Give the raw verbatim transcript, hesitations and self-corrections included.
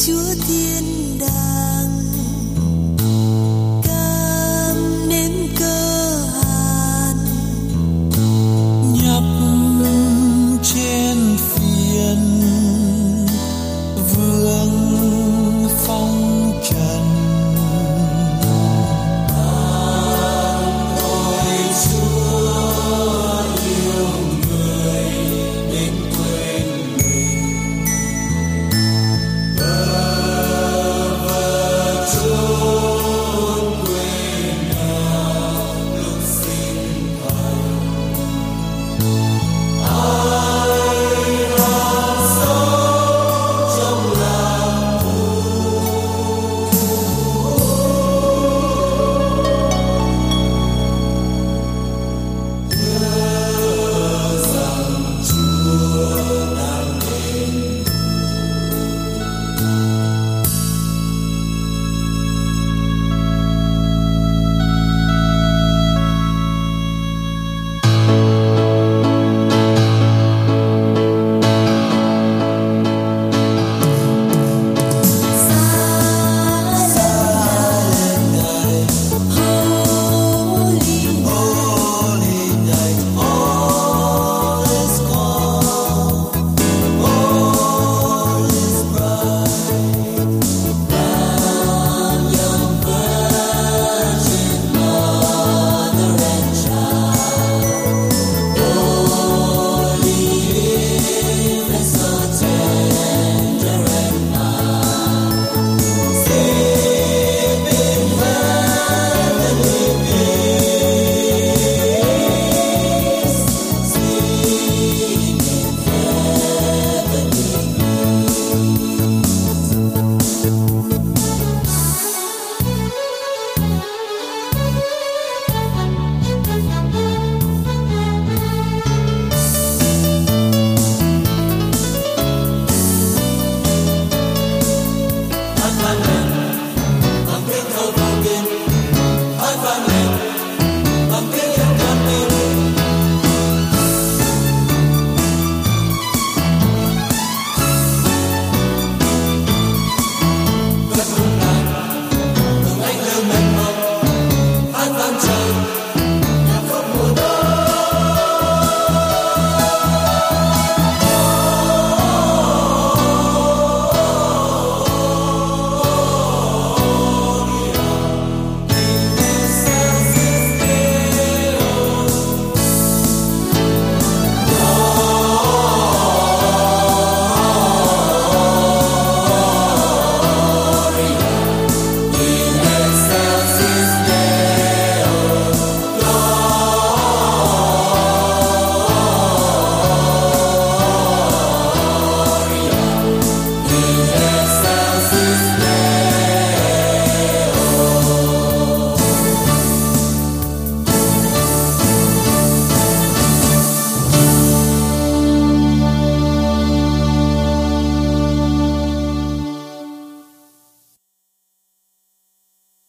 Chúa thiên đàng, cam nếm cơ hàn, nhấp trên phiền vương phong trần. Ôi Chúa yêu người đến quên mình, bơ vơ chốn quê nghèo lúc sinh thời. Ai đang sống trong làng rằng Chúa đang đến. holy night, all is calm, all is bright. Round young virgin mother and child, holy infant so tender and mild, sleep in heavenly peace, sleep in heavenly hát vang lên bằng tiếng thơ vô kinh, hát vang lên bằng tiếng yêu con tim. Cất